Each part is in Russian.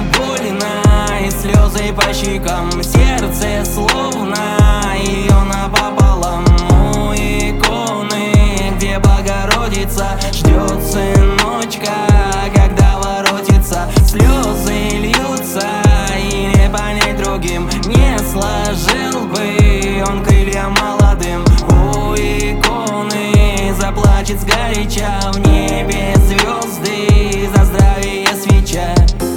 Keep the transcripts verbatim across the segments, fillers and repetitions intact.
больно, и слезы по щекам, сердце словно ее напополам. У иконы, где Богородица ждет сыночка, когда воротится, слезы льются, и не понять другим не сложил бы он крылья молодым. У иконы заплачет сгоряча, в небе звезды за здравие свеча.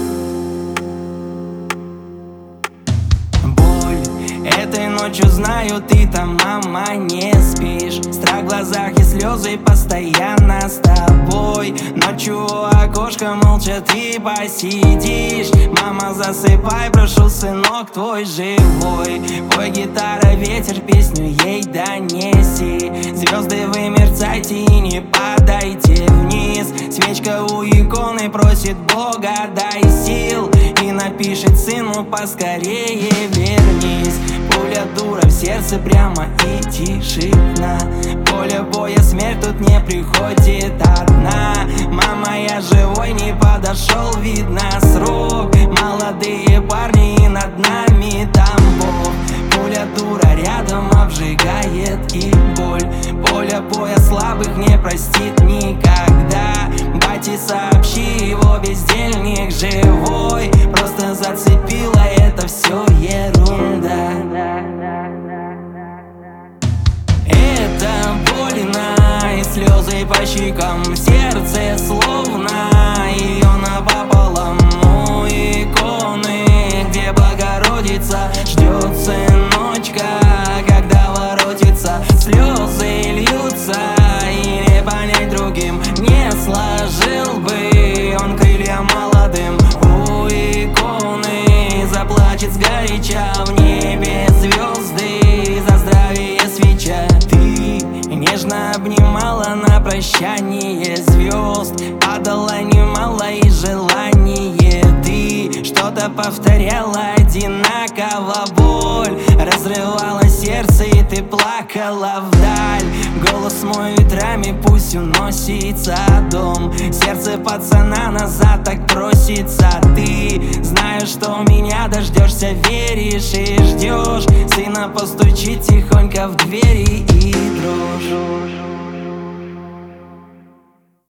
Этой ночью знаю, ты там, мама, не спишь. Страх в глазах и слезы постоянно с тобой. Ночью у окошка молча ты посидишь. Мама, засыпай, прошу, сынок твой живой. Пой, гитара, ветер, песню ей донеси. Звезды вы мерцайте и не падайте вниз. Свечка у иконы просит Бога, дай сил, и напишет сыну поскорее вернись. Пуля дура в сердце прямо и тишина. Поле боя, смерть тут не приходит одна. Мама, я живой, не подошел, видно, срок. Молодые парни, и над нами там Бог. Пуля дура рядом обжигает и боль. Поле боя слабых не простит никогда. Бате сообщи, его бездельник живой. Просто зацепило, это все ерунда. Это больно, и слезы по щекам, сердце словно ее напополам. У иконы, где Богородица ждет сыночка, когда воротится, слезы льются, и не понять другим не сложил бы он крылья молодым. У иконы заплачет сгоряча, в небе звезды за здравие свеча. Ты нежно обнимала на прощание звезд, падала немало и желание. Ты что-то повторяла одинаково, боль разрывала сердце, и ты плакала вдаль. Голос мой ветрами пусть уносится дом. Сердце пацана назад так просится. Ты знаешь, что меня дождешься, веришь и ждешь. Сына постучит тихонько в двери и дрожь.